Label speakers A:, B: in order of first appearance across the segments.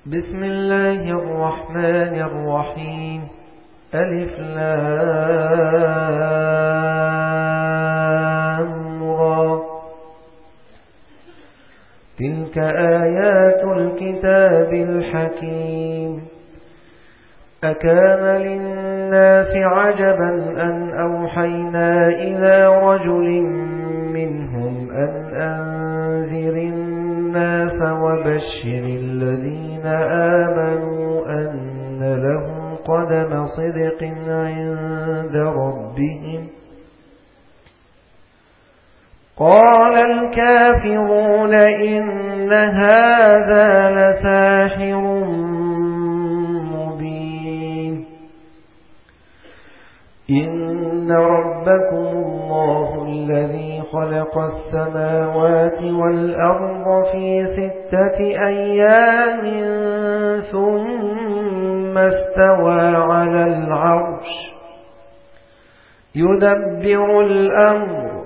A: بسم الله الرحمن الرحيم. ألف لام را. تلك آيات الكتاب الحكيم. أكان للناس عجبا أن أوحينا إلى رجل منهم أن أنذر الناس وبشر الذين آمنوا أن لهم قدم صدق عند ربهم. قال الكافرون إن هذا لساحر مبين. إن ربكم الله الذي خلق السماوات والأرض في 6 أيام ثم استوى على العرش يدبر الأمر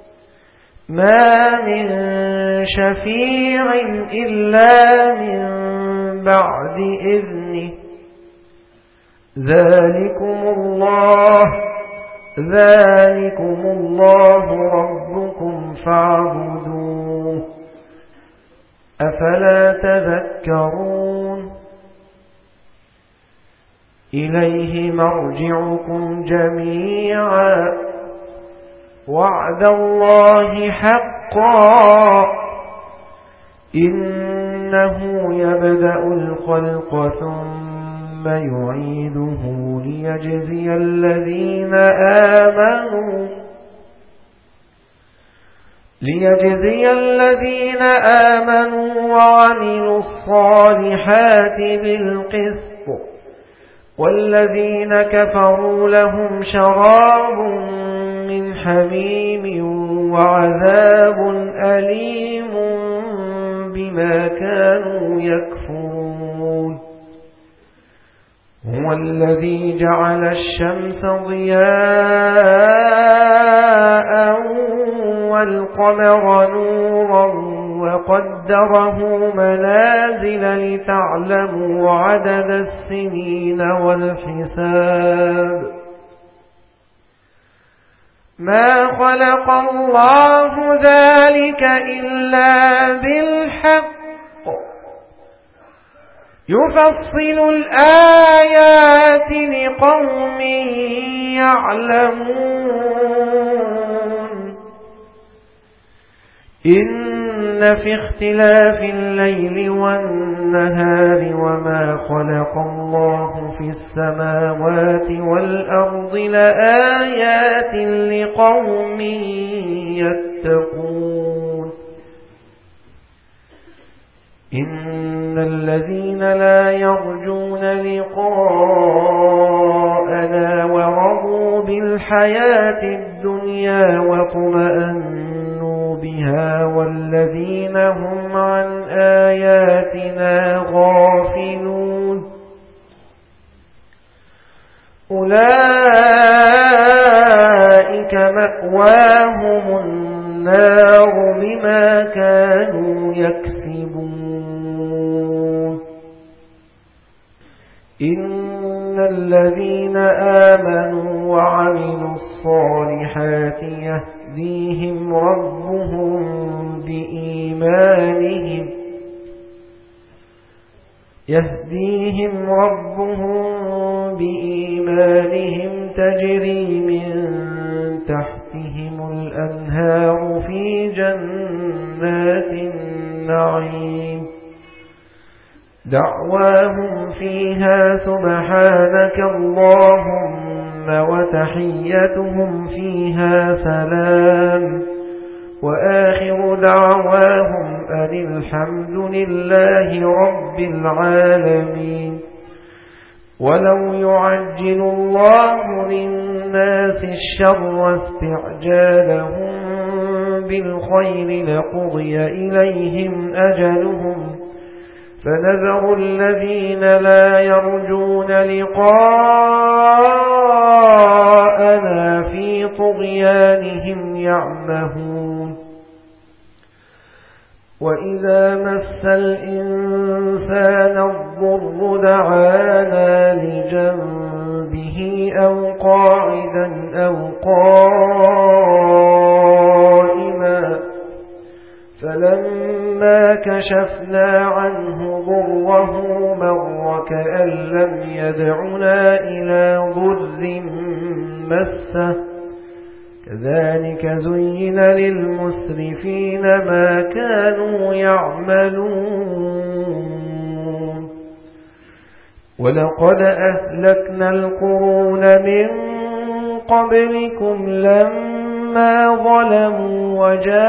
A: ما من شفيع إلا من بعد إذنه. ذلكم الله ربكم فاعبدوه أفلا تذكرون. إليه مرجعكم جميعا وعد الله حقا إنه يبدأ الخلق ثم يعيده ليجزي الذين آمنوا وعملوا الصالحات بالقسط والذين كفروا لهم شراب من حميم وعذاب أليم بما كانوا يكفرون. هو الذي جعل الشمس ضياء والقمر نورا وقدره منازل لتعلموا عدد السنين والحساب. ما خلق الله ذلك إلا بالحق يفصل الآيات لقوم يعلمون. إن في اختلاف الليل والنهار وما خلق الله في السماوات والأرض لآيات لقوم يتقون. إن الذين لا يرجون لقاءنا ورضوا بالحياة الدنيا واطمأنوا بها والذين هم عن آياتنا غافلون أولئك مأواهم النار بما كانوا يكسبون. إن الذين آمنوا وعملوا الصالحات يهديهم ربهم بإيمانهم تجري من تحتهم الأنهار في جنات النعيم دعواهم فيها سبحانك اللهم وتحيتهم فيها سلام وآخر دعواهم أن الحمد لله رب العالمين. ولو يعجل الله للناس الشر استعجالهم بالخير لقضي إليهم أجلهم فنذر الذين لا يرجون لقاءنا في طغيانهم يعمهون. وإذا مس الإنسان الضر دعانا لجنبه أو قاعدا أو قائما فلما كشفنا عنه ضره مر كأن لم يدعنا إلى ضر مسه كذلك زين للمسرفين ما كانوا يعملون ولقد أهلكنا القرون من قبلكم لما ظلموا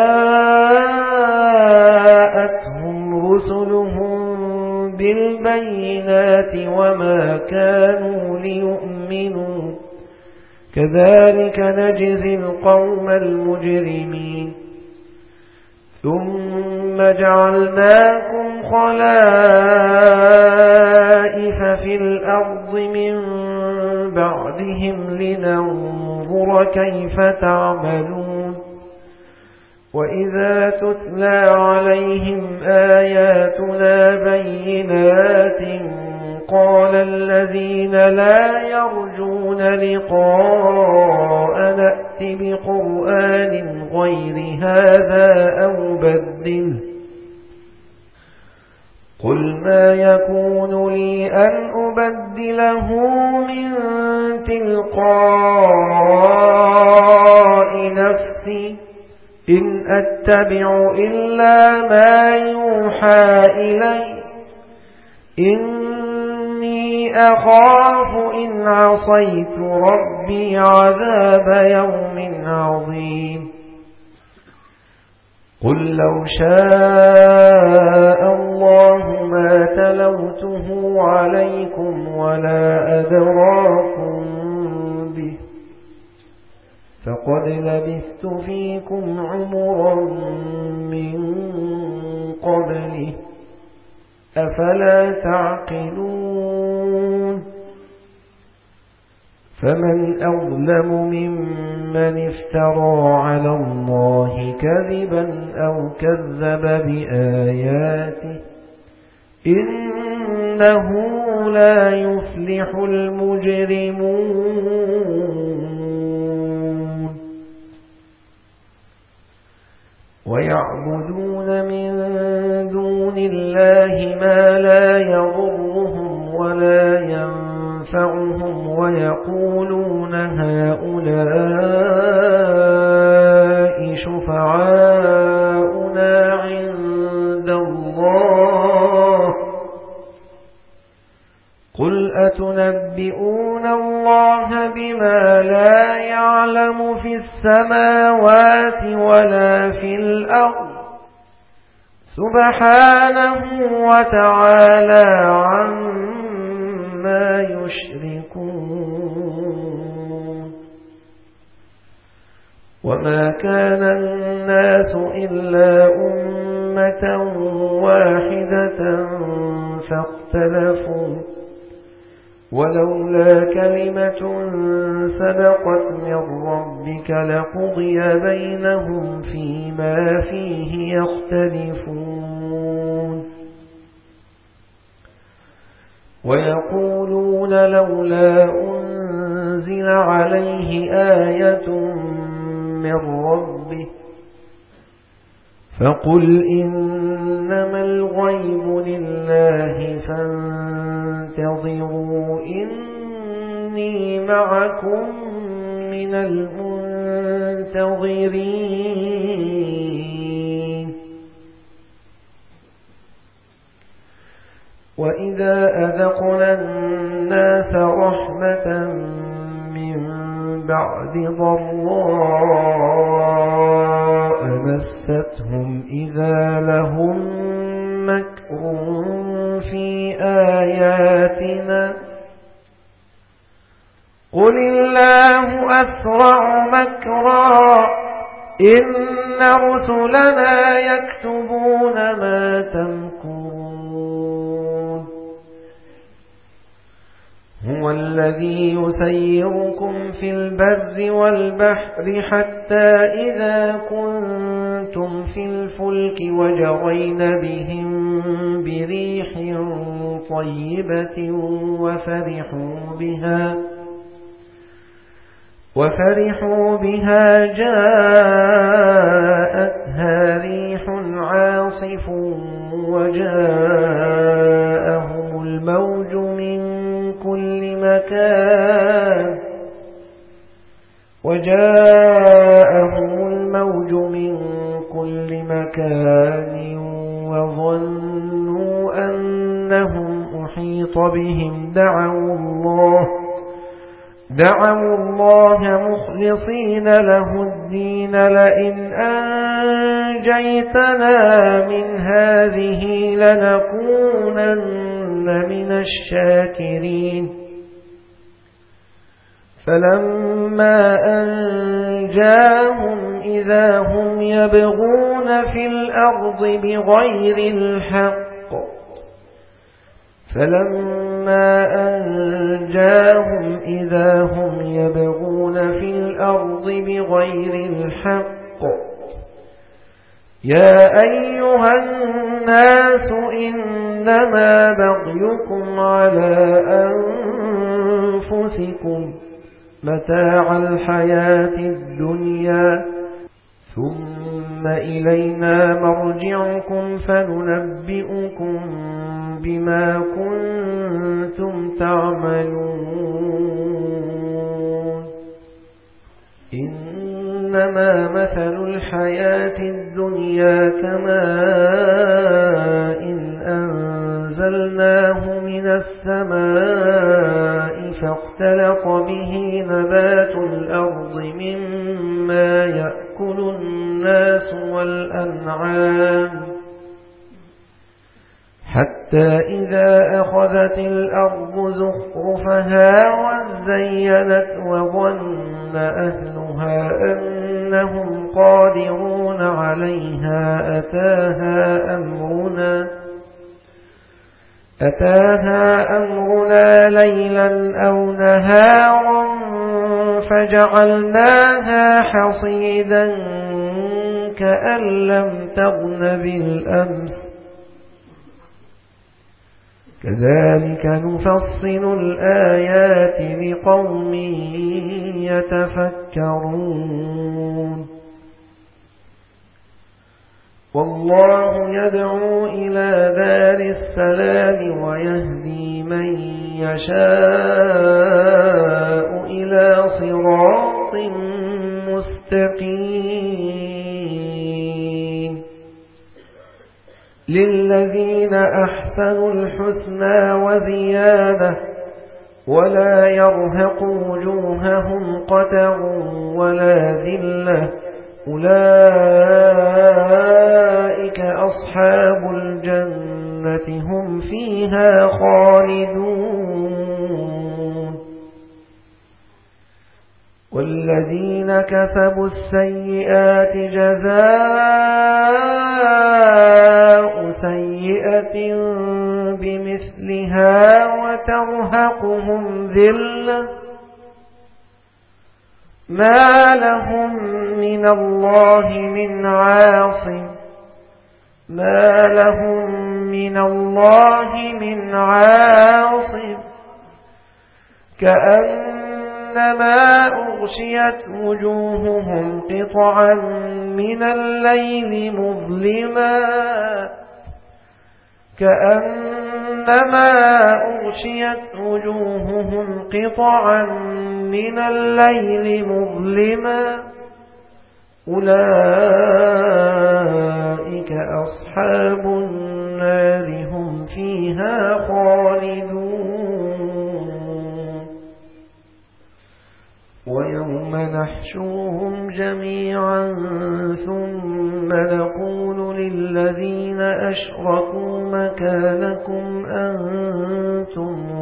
A: وجاءتهم رسلهم بالبينات وما كانوا ليؤمنوا كذلك نجزي القوم المجرمين ثم جعلناكم خلائف في الأرض من بعدهم لننظر كيف تعملون وإذا تتلى عليهم آياتنا بينات قال الذين لا يرجون لقاء نأت بقرآن غير هذا أو بدله قل ما يكون لي أن أبدله من تلقاء نفسي إن أتبع إلا ما يوحى إلي إني أخاف إن عصيت ربي عذاب يوم عظيم قل لو شاء الله ما تلوته عليكم ولا أدراكم به فقد لبثت فيكم عمرا من قبله أفلا تعقلون فمن أظلم ممن افترى على الله كذبا أو كذب بآياته إنه لا يفلح المجرمون ويعبدون من دون الله ما لا يضرهم ولا ينفعهم ويقولون هؤلاء شفعاؤنا عند الله قل أتنبئون الله بما لا يعلم في السماوات ولا في الأرض سبحانه وتعالى عما يشركون وما كان الناس إلا أمة واحدة فاختلفوا ولولا كلمة سبقت من ربك لقضي بينهم فيما فيه يختلفون ويقولون لولا أنزل عليه آية من ربه فقل إنما الغيب لله فانتظروا إني معكم من المنتظرين وإذا أذقنا الناس رحمة من بعد ضراء مستهم إذا لهم مكر في آياتنا قل الله أسرع مكرا إن رسلنا يكتبون ما تمكرون هو الذي يسيركم في البر والبحر حتى إذا كنتم في الفلك وجرين بهم بريح طيبة وفرحوا بها جاءتها ريح عاصف وجاءهم الموج من كل مكان وظنوا أنهم أحيط بهم دعوا الله مخلصين له الدين لئن أنجيتنا من هذه لنكونن من الشاكرين فلما أنجاهم إذا هم يبغون في الأرض بغير الحق يا أيها الناس إنما بغيكم على أنفسكم متاع الحياة الدنيا ثم إلينا مرجعكم فننبئكم بما كنتم تعملون إنما مثل الحياة الدنيا كماء أنزلناه من السماء فاختلط به نبات الأرض مما يأكل الناس والأنعام حتى إذا أخذت الأرض زخرفها وزينت وظن أهلها أنهم قادرون عليها أتاها أمرنا ليلا أو نهارا فجعلناها حصيدا كأن لم تغن بالأمس كذلك نفصل الآيات لقوم يتفكرون والله يدعو إلى دار السلام ويهدي من يشاء إلى صراط مستقيم للذين أحسنوا الحسنى وزيادة ولا يرهق وجوههم قتر ولا ذلة أولئك أصحاب الجنة هم فيها خالدون والذين كسبوا السيئات جزاء سيئة بمثلها وترهقهم ذلة ما لهم من الله من عاصم كأنما أغشيت وجوههم قطعا من الليل مظلما أولئك أصحاب النار هم فيها خالدون ويوم نحشرهم جميعا ثم نقول للذين أشركوا مكانكم أنتم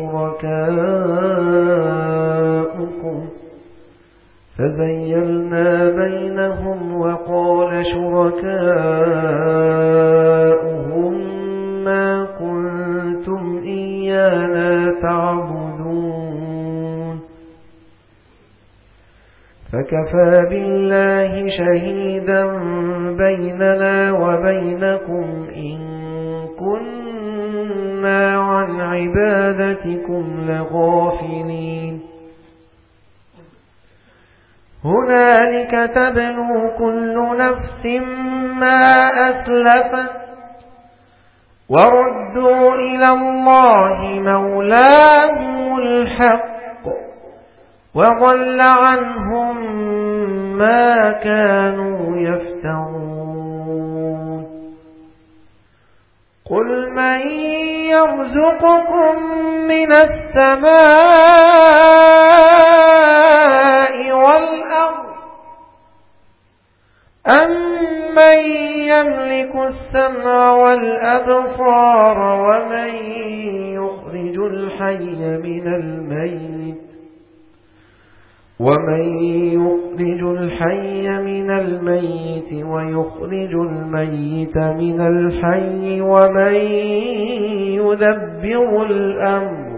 A: وشركاؤكم فزيلنا بينهم وقال شركاؤهم ما كنتم إيانا تعبدون فكفى بالله شهيدا بيننا وبينكم إن كنا عن عبادتكم لغافلين هنالك تبلو كل نفس ما أسلفت وردوا إلى الله مولاهم الحق وضل عنهم ما كانوا يفترون قل من يرزقكم من السماء والأرض أمن يملك السمع والأبصار ومن يخرج الحي من الميت ويخرج الميت من الحي ومن يدبر الأمر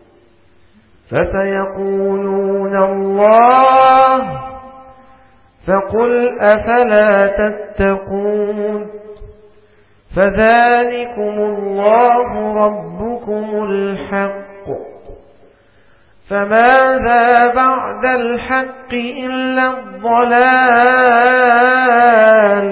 A: فسيقولون الله فقل أفلا تتقون فذلكم الله ربكم الحق فماذا بعد الحق إلا الضلال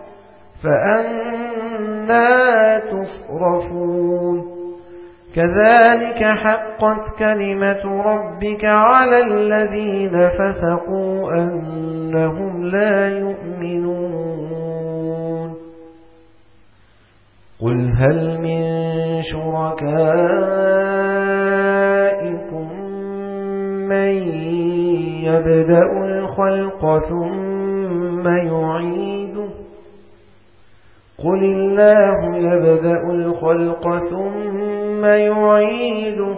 A: فأنى تصرفون كذلك حقت كلمة ربك على الذين فسقوا أنهم لا يؤمنون قل هل من شركائكم من يبدأ الخلق ثم يعيده قل الله يبدأ الخلق ثم يعيده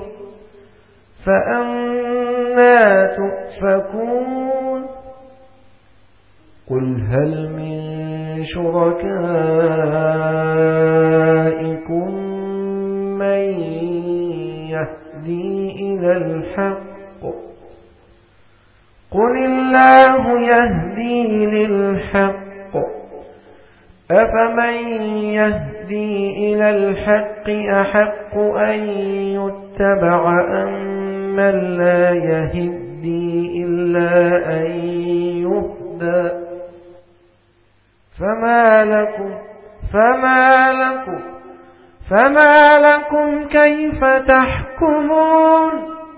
A: فأنى تؤفكون قل هل من شركائكم من يهدي إلى الحق قل الله يهدي للحق أفمن يهدي إلى الحق أحق أن يتبع أمن لا يهدي إلا أن يهدى فما لكم كيف تحكمون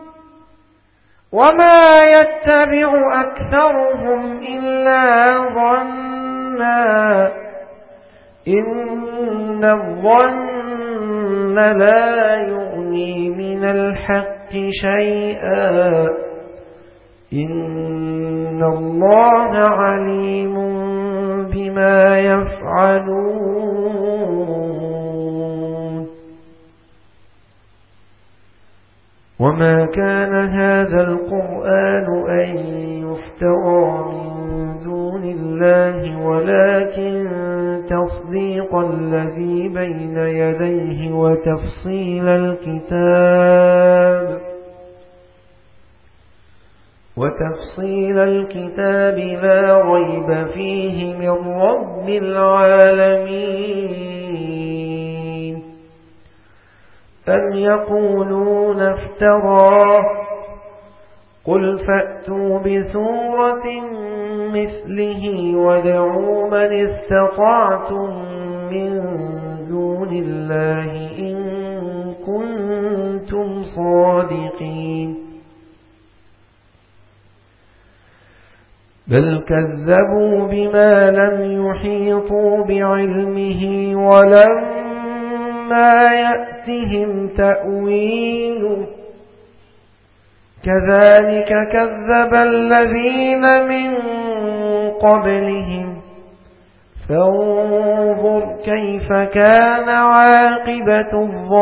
A: وما يتبع أكثرهم إلا ظنا إن الظن لا يغني من الحق شيئا إن الله عليم بما يفعلون وما كان هذا القرآن أن يفترى من دون الله ولكن تصديق الذي بين يديه وتفصيل الكتاب لا ريب فيه من رب العالمين أم يقولون افتراه قل فأتوا بسورة مثله وادعوا من استطعتم من دون الله إن كنتم صادقين بل كذبوا بما لم يحيطوا بعلمه ولما يأتهم تأويله كذلك كذب الذين من قبلهم فانظر كيف كان عاقبة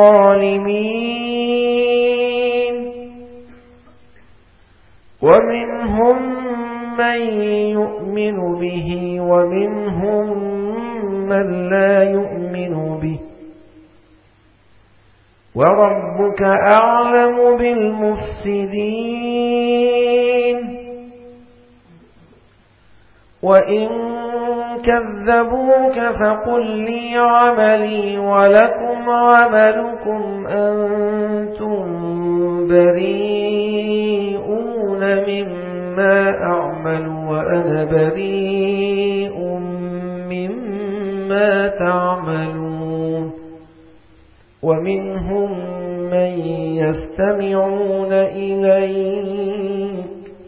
A: الظالمين ومنهم من يؤمن به ومنهم من لا يؤمن به وربك أعلم بالمفسدين وإن كذبوك فقل لي عملي ولكم لكم عملكم أنتم بريئون مما أعمل وأنا بريء مما تعملون ومنهم من يستمعون إليك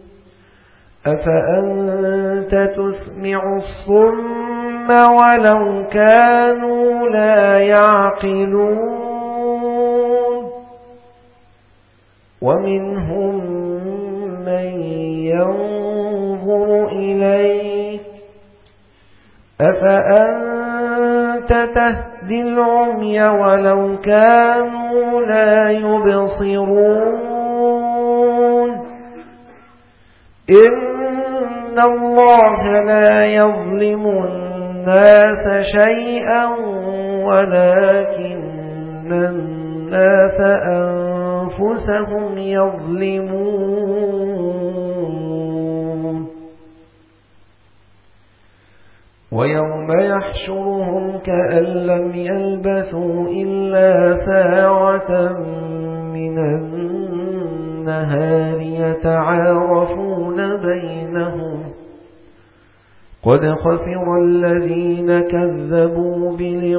A: أفأنت تسمع الصم ولو كانوا لا يعقلون ومنهم من ينظر إليك أفأنت تهدي العمي ولو كانوا لا يبصرون إن الله لا يظلم الناس شيئا ولكن الناس أنفسهم يظلمون ويوم يحشرهم كأن لم يلبثوا إلا ساعة من النهار يتعارفون بينهم قد خسر الذين كذبوا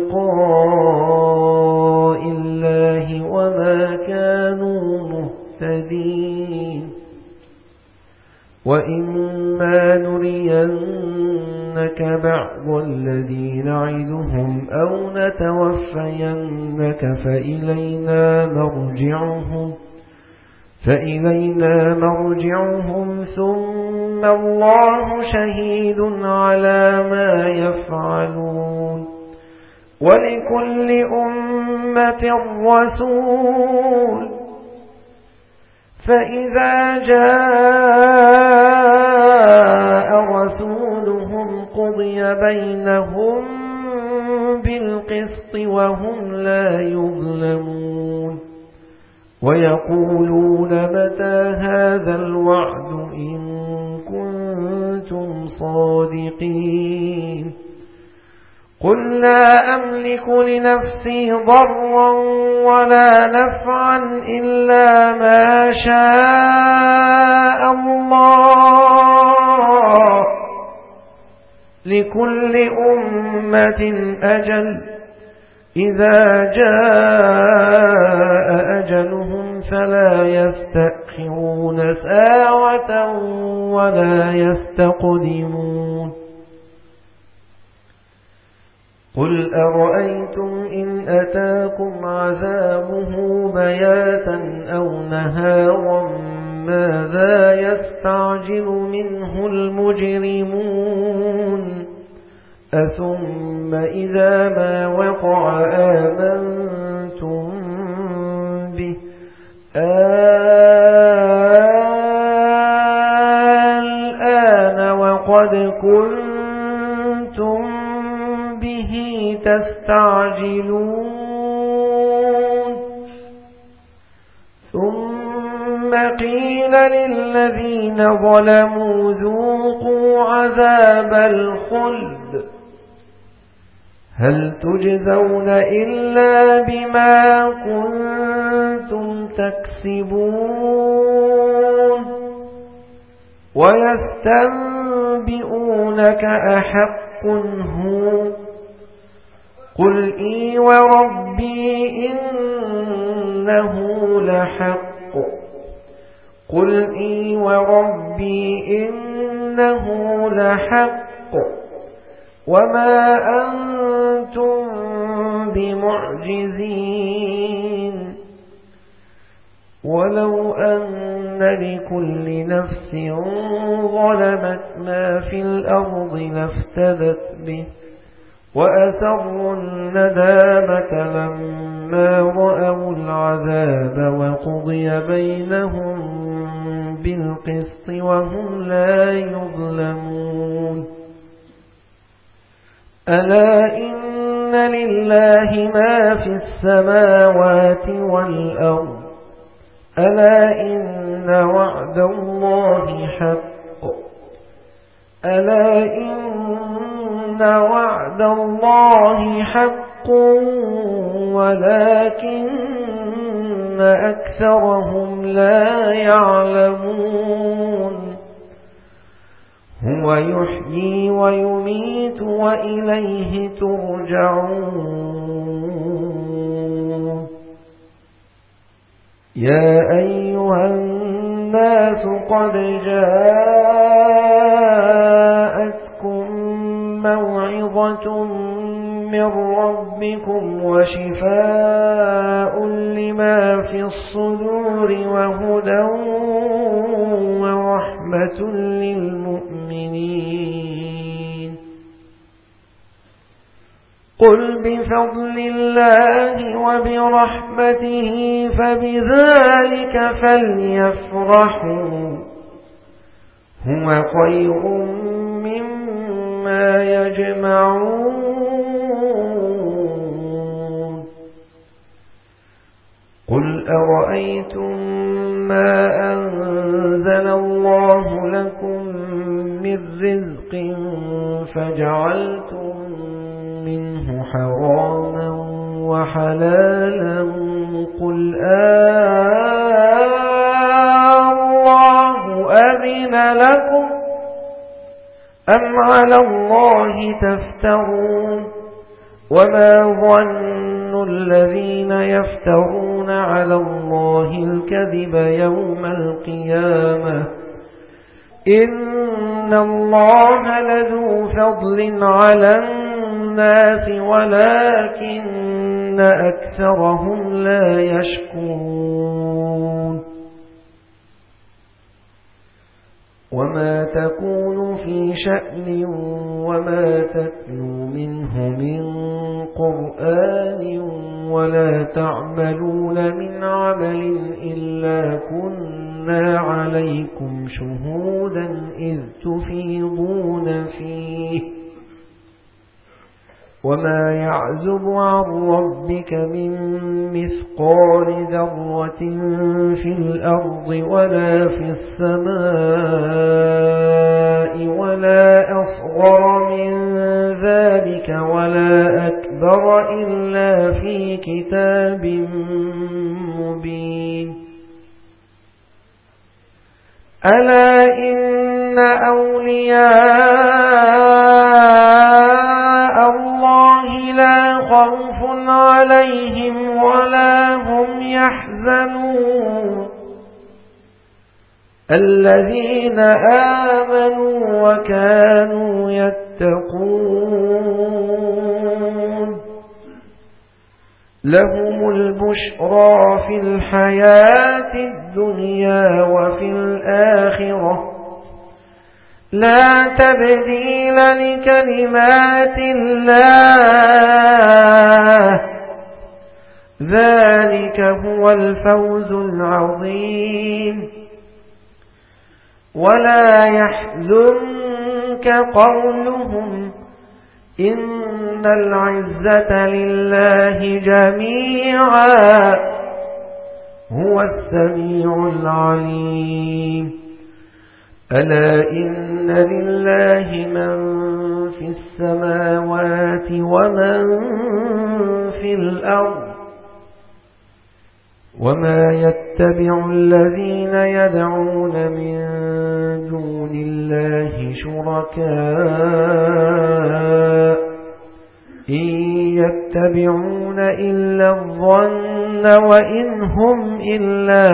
A: بلقاء الله وما كانوا مهتدين وإما نرينك بعض الذي نعدهم أو نتوفينك فإلينا مرجعهم ثم الله شهيد على ما يفعلون ولكل أمة رسول فإذا جاء رسولهم قضي بينهم بالقسط وهم لا يظلمون ويقولون متى هذا الوعد إن كنتم صادقين قل لا أملك لنفسي ضرا ولا نفعا إلا ما شاء الله لكل أمة أجل إذا جاء أجلهم فلا يستأخرون ساعة ولا يستقدمون قل أرأيتم إن أتاكم عذابه بياتا أو نهارا ماذا يستعجل منه المجرمون أثم إذا ما وقع آمنتم به الآن وقد كنتم به تستعجلون ثم قيل للذين ظلموا ذوقوا عذاب الخلد هل تجزون إلا بما كنتم تكسبون ويستنبئونك أحق هو قل إي وربي إنه لحق قل إي وربي إنه لحق وما أنتم بمعجزين ولو أن لكل نفس ظلمت ما في الأرض لافتدت به وأسروا الندامة لما رأوا العذاب وقضي بينهم بالقسط وهم لا يظلمون ألا إن لله ما في السماوات والأرض ألا إن وعد الله حق ألا إن وعد الله حق حق ولكن أكثرهم لا يعلمون هو يحيي ويميت وإليه ترجعون يا أيها الناس قد جاءتكم موعظة من ربكم وشفاء لما في الصدور وهدى ورحمة للمؤمنين قل بفضل الله وبرحمته فبذلك فليفرحوا هو خير مما يجمعون قل أرأيتم ما أنزل الله لكم من رزق فجعلتم منه حراما وحلالا قل الله أذن لكم أم على الله تفترون وما ظن الذين يفترون على الله الكذب يوم القيامة إن الله لذو فضل على الناس ولكن أكثرهم لا يشكرون وما تكون في شأن وما تتلو منه من قرآن ولا تعملون من عمل إلا كنا عليكم شهودا إذ تفيضون فيه وما يعزب عن ربك من مثقال ذرة في الأرض ولا في السماء ولا أصغر من ذلك ولا أكبر إلا في كتاب مبين ألا إن أولياء الله لا خوف عليهم ولا هم يحزنون الذين آمنوا وكانوا يتقون لهم البشرى في الحياة الدنيا وفي الآخرة لا تبديل لكلمات الله ذلك هو الفوز العظيم ولا يحزنك قولهم إن العزة لله جميعا هو السميع العليم ألا إن لله من في السماوات ومن في الأرض وما يتبع الذين يدعون من دون الله شركاء إن يتبعون إلا الظن وإن هم إلا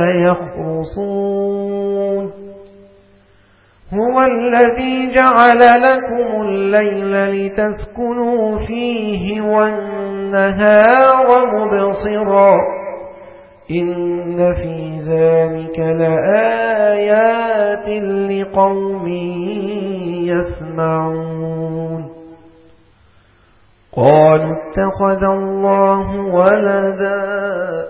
A: يخرصون هو الذي جعل لكم الليل لتسكنوا فيه والنهار مبصرا إن في ذلك لآيات لقوم يسمعون قالوا اتخذ الله ولدا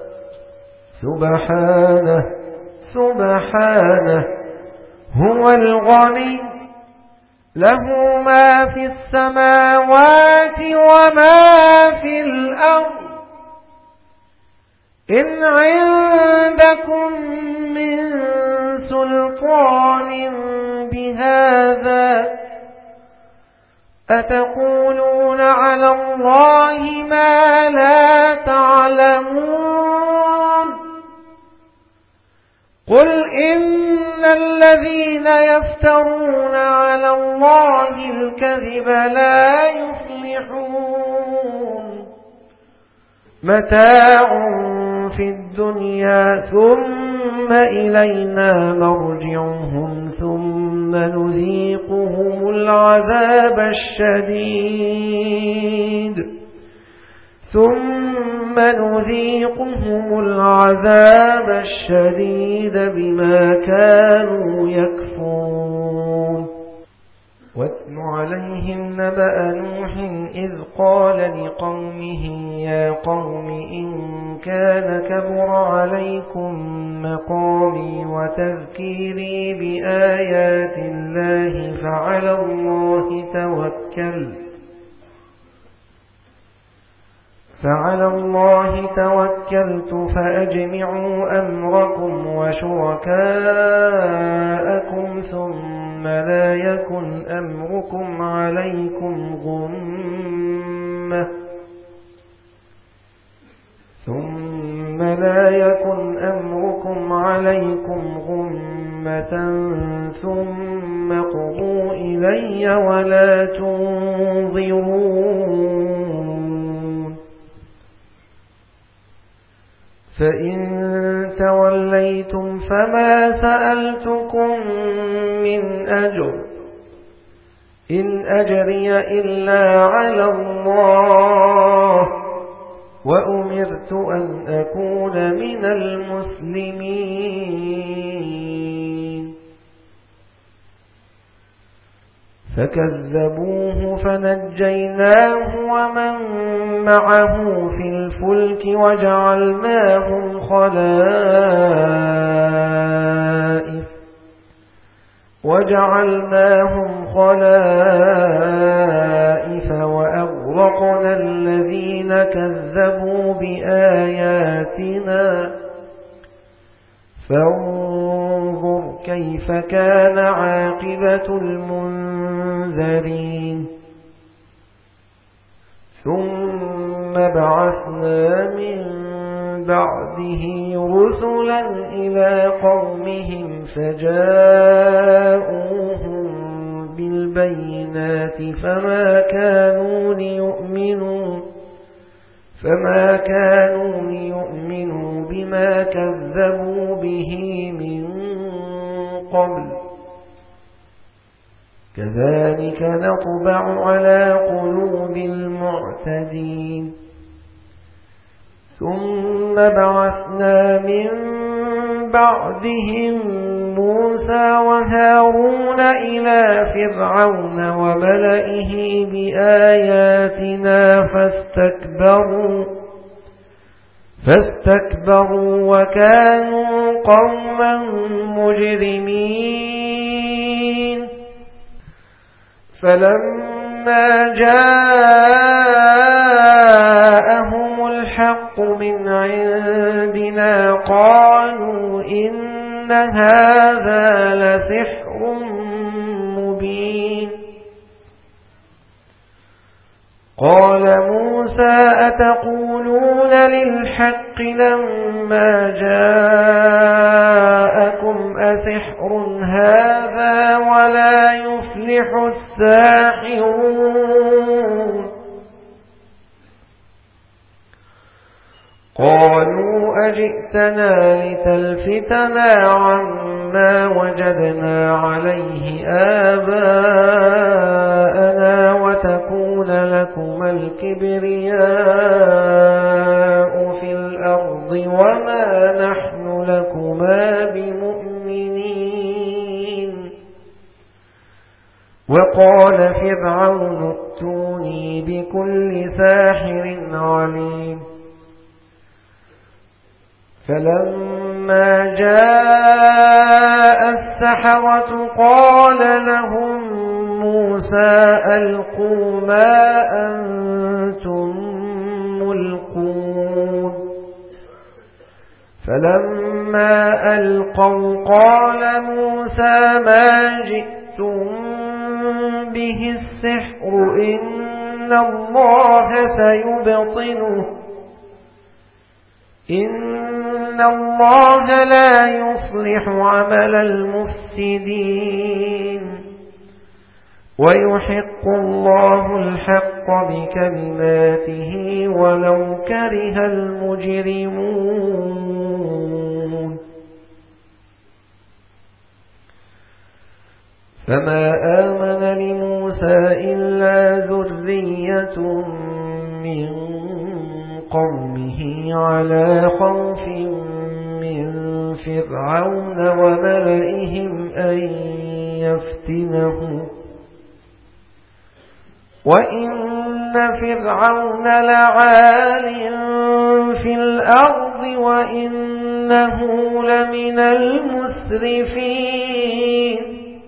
A: سبحانه هو الغني له ما في السماوات وما في الأرض إن عندكم من سلطان بهذا أتقولون على على الله ما لا تعلمون قل إن الذين يفترون على الله الكذب لا يفلحون متاع في الدنيا ثم إلينا مرجعهم ثم نذيقهم العذاب الشديد بما كانوا يكفرون واتل عليهم نبأ نوح إذ قال لقومه يا قوم إن كان كبر عليكم مقامي وتذكيري بآيات الله فعلى الله توكلت فأجمعوا أمركم وشركاءكم ثم لا يكن أمركم عليكم غمة ثم قضوا إلي ولا تنظرون فإن توليتم فما سألتكم من أجر إن أجري إلا على الله وأمرت أن أكون من المسلمين فكذبوه فنجيناه ومن معه في الفلك وجعلناهم خلائف وأغرقنا الذين كذبوا بآياتنا فانظر كيف كان عاقبة المنذرين ثم بعثنا من بعده رسلا إلى قومهم فجاءوهم بالبينات فما كانوا ليؤمنوا بما كذبوا به من قبل كذلك نطبع على قلوب المعتدين ثم بعثنا من بعدهم موسى وهارون إلى فرعون وملئه بآياتنا فاستكبروا وكانوا قوما مجرمين فلما جاءهم الحق من عندنا قالوا إن هذا لسحر مبين قال موسى أتقولون للحق لما جاءكم أسحر هذا ولا يفلح الساحرون قالوا أجئتنا لتلفتنا عما وجدنا عليه آباءنا وتكون لكما الكبرياء في الأرض وما نحن لكما بمؤمنين وقال فرعون ائتوني بكل ساحر عليم فلما جاء السحرة قال لهم موسى ألقوا ما أنتم ملقون فلما ألقوا قال موسى ما جئتم به السحر إن إن الله سيبطله إن الله لا يصلح عمل المفسدين ويحق الله الحق بكلماته ولو كره المجرمون فما آمن لموسى إلا ذرية من قومه على خوف من فرعون وملئهم أن يفتنهم وإن فرعون لعال في الأرض وإنه لمن المسرفين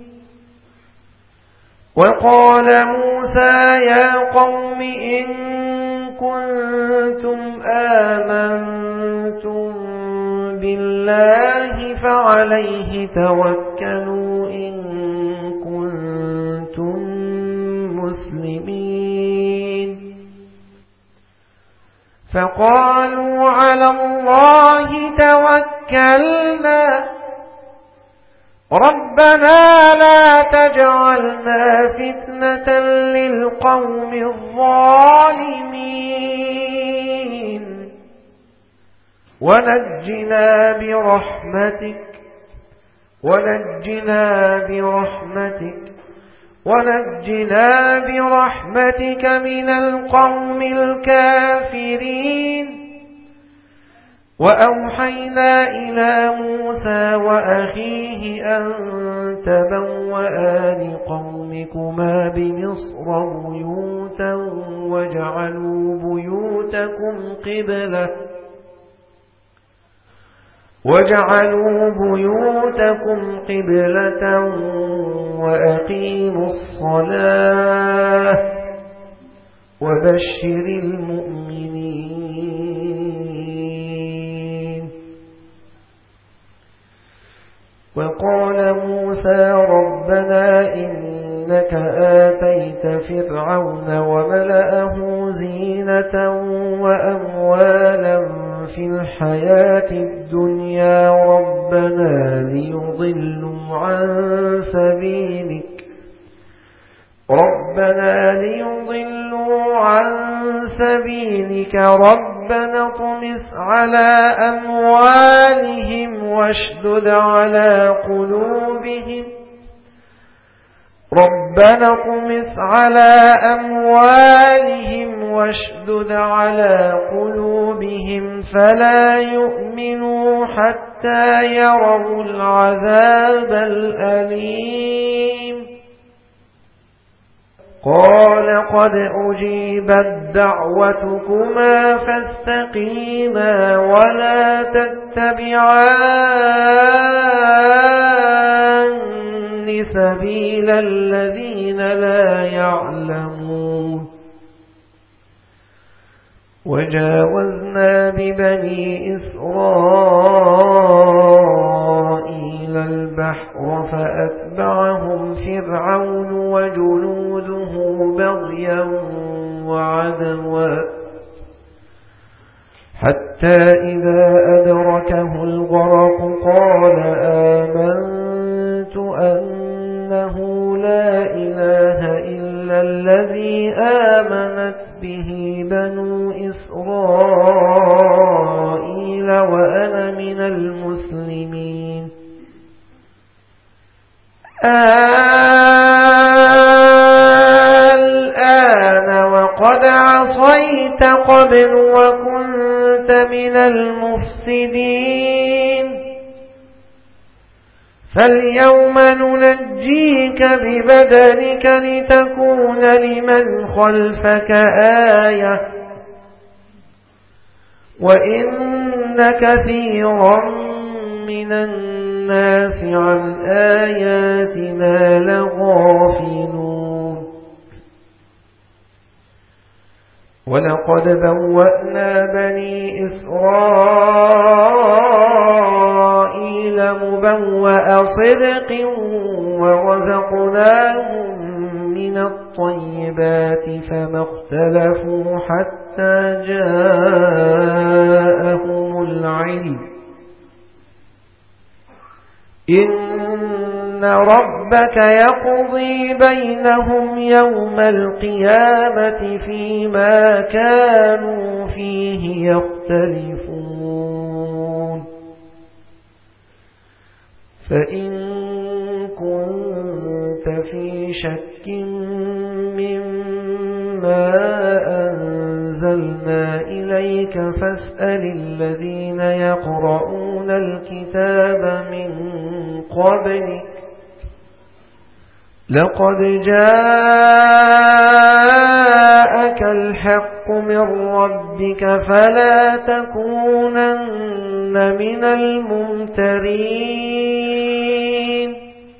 A: وقال موسى يا قوم إن كنتم آمنتم بالله فعليه توكلوا إن كنتم مسلمين فقالوا على الله توكلنا ربنا لا تجعلنا فتنة للقوم الظالمين ونجنا برحمتك من القوم الكافرين وأوحينا إلى موسى وأخيه أن تبوأ لقومكما بمصر بيوتا وجعلوا بيوتكم قبلة وأقيموا الصلاة وبشر المؤمنين وقال موسى ربنا إنك آتيت فرعون وملأه زينة وأموالا في الحياة الدنيا ربنا ليضلوا عن سبيلك ربنا اطمس على أموالهم واشدد على قلوبهم فلا يؤمنوا حتى يروا العذاب الأليم قال قد أجيبت دعوتكما فاستقيما ولا تتبعان سبيل الذين لا يعلمون وجاوزنا ببني إسرائيل البحر فأتبعهم فرعون وجنوده بغيا وعدوا حتى إذا أدركه الغرق قال آمنت أنه لا إله إلا الذي آمنت به بنو إسرائيل وأنا من المسلمين الآن وقد عصيت قبل وكنت من المفسدين فاليوم ننجيك ببدنك لتكون لمن خلفك آية وإن كثيرا من الناس عن آياتنا لغافلون ولقد بوأنا بني إسرائيل مبوأ صدق ورزقناهم من من الطيبات فما اختلفوا حتى جاءهم العلم إن ربك يقضي بينهم يوم القيامة فيما كانوا فيه يختلفون فإن كنت في شك مما أنزلنا إليك فاسأل الذين يقرؤون الكتاب من قبلك لقد جاءك الحق من ربك فلا تكونن من الممترين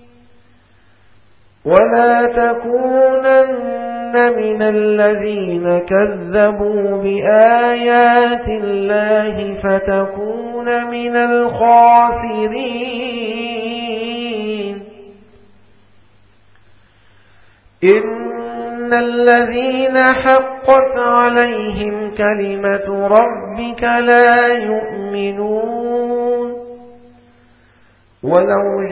A: ولا تكونن من الذين كذبوا بآيات الله فتكون من الخاسرين إن الذين حقت عليهم كلمة ربك لا يؤمنون ولو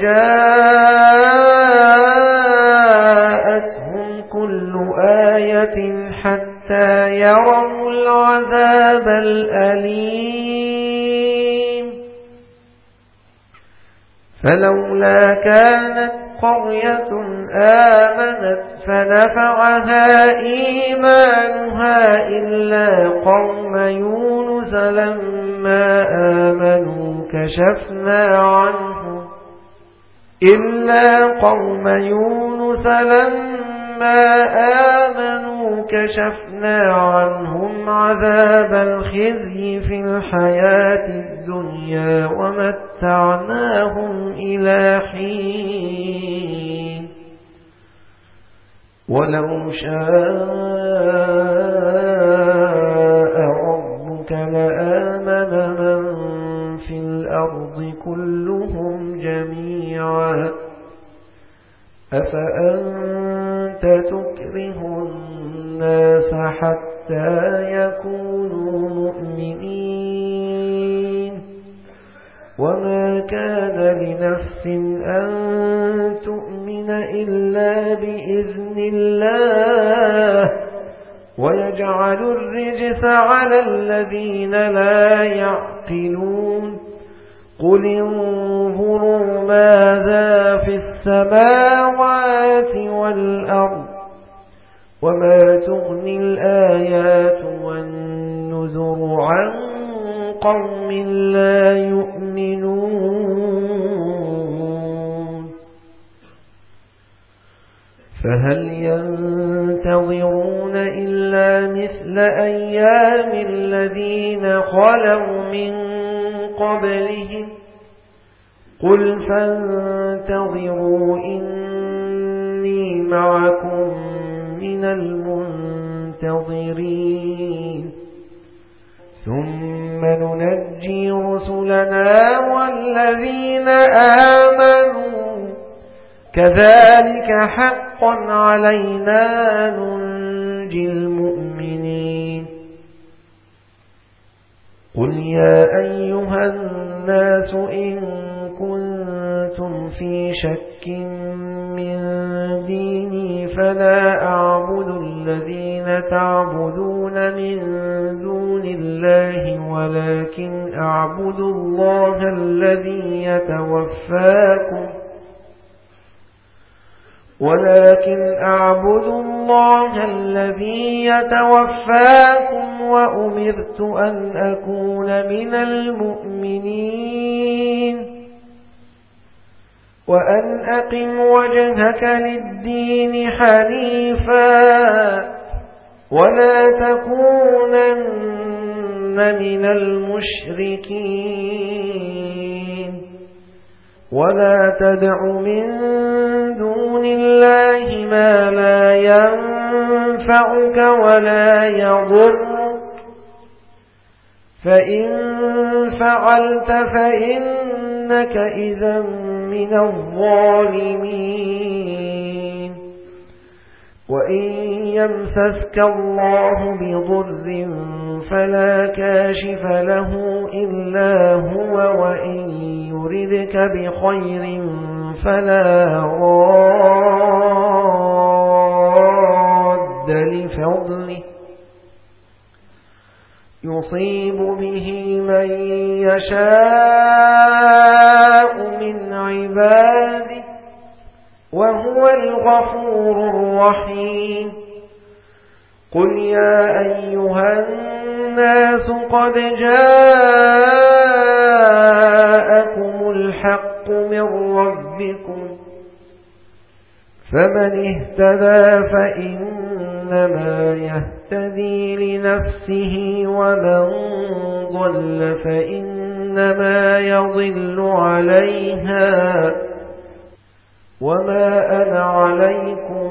A: جاءتهم كل آية حتى يروا العذاب الأليم فلولا كانت قرية آمنت فنفعها إيمانها إلا قوم يونس لما آمنوا كشفنا عنهم عذاب الخزي في الحياة الدنيا ومتعناهم إلى حين ولو شاء ربك لآمن من في الأرض كلهم جميعا أفأنت تكره الناس حتى يكونوا مؤمنين وما كان لنفس أن تؤمن إلا بإذن الله ويجعل الرجس على الذين لا يعقلون قل انظروا ماذا في السماوات والأرض وما تغني الآيات والنذر عن قوم لا يؤمنون فهل ينتظرون إلا مثل أيام الذين خلوا من قبلهم قل فانتظروا إني معكم من المنتظرين ثم ننجي رسلنا والذين آمنوا كذلك حقا علينا ننجي المؤمنين قل يا أيها الناس إن كنتم في شك من ديني فلا أعبد الذين تعبدون من دون الله ولكن أعبد الله الذي يتوفاكم وأمرت أن أكون من المؤمنين وأن أقم وجهك للدين حنيفا ولا تكونن من المشركين ولا تدع من دون الله ما لا ينفعك ولا يضرك فإن فعلت فإنك إذا من الظالمين وإن يمسسك الله بضر فلا كاشف له إلا هو وإن يردك بخير فلا راد لفضله يصيب به من يشاء من عباده وهو الغفور الرحيم قل يا أيها الناس قد جاءكم الحق من ربكم فمن اهتدى فإنما يهتدي لنفسه ومن ضل فإنما يضل عليها وما أنا عليكم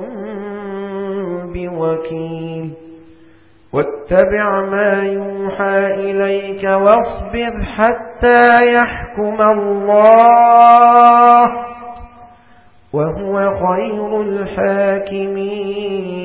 A: بوكيل واتبع ما يوحى إليك واصبر حتى يحكم الله وهو خير الحاكمين